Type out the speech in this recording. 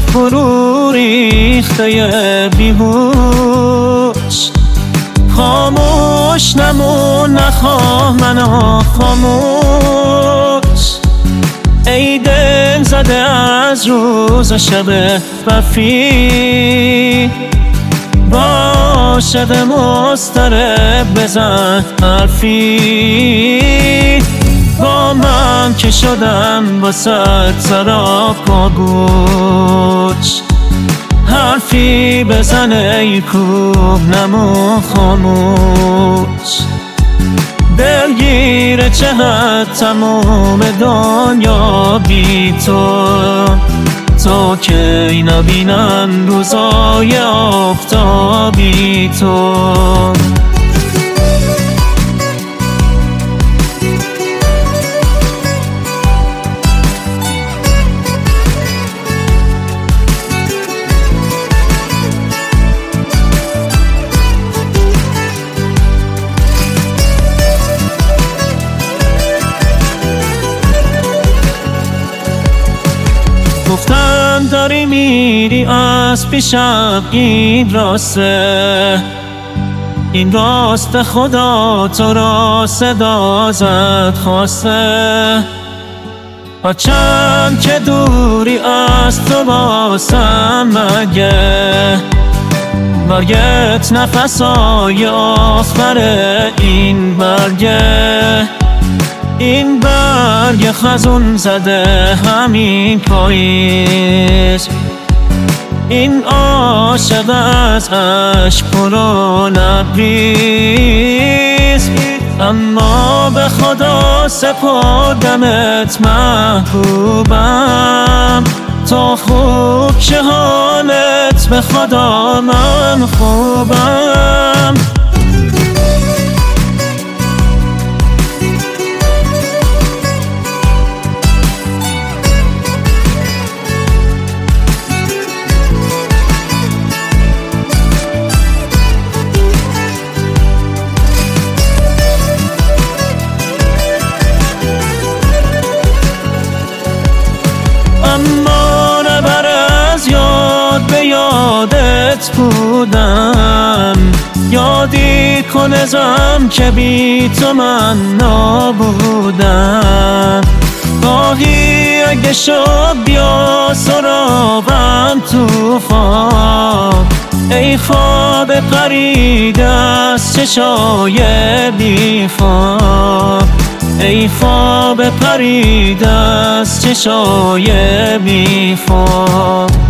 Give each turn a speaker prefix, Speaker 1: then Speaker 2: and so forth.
Speaker 1: فرو ریخته بیهوش. خاموش نمون نخواه منو خاموش. ای دل زده از روز شب رفیق، با عاشق مضطرب بزن حرفی. با من که شدم واسه سراپا گوش، حرفی بزن ای کوه نمون خاموش. دلگیره چقدر تمام دنیا بی تو که نبینن روزای آفتابی تو. گفتن داری میری از پیشم، این راسته، این راست خدا تو را صدا زد خواسته. هرچند که دوری از تو باسم مگه، برگت نفسای آخر این برگه. این برگ خزون زده همین پاییز، این عاشق از عشق پرو لبریز. اما به خدا سپردمت محبوبم، تا خوب شه حالت به خدا من خوبم. اما نبر از یاد به یادت بودم، یادی کن ازم که بی تو من نبودم. گاهی اگه شب بیا سراغم تو خواب، ای خواب پرید از چشای بی خواب، ای خواب پرید از چشای بی خواب.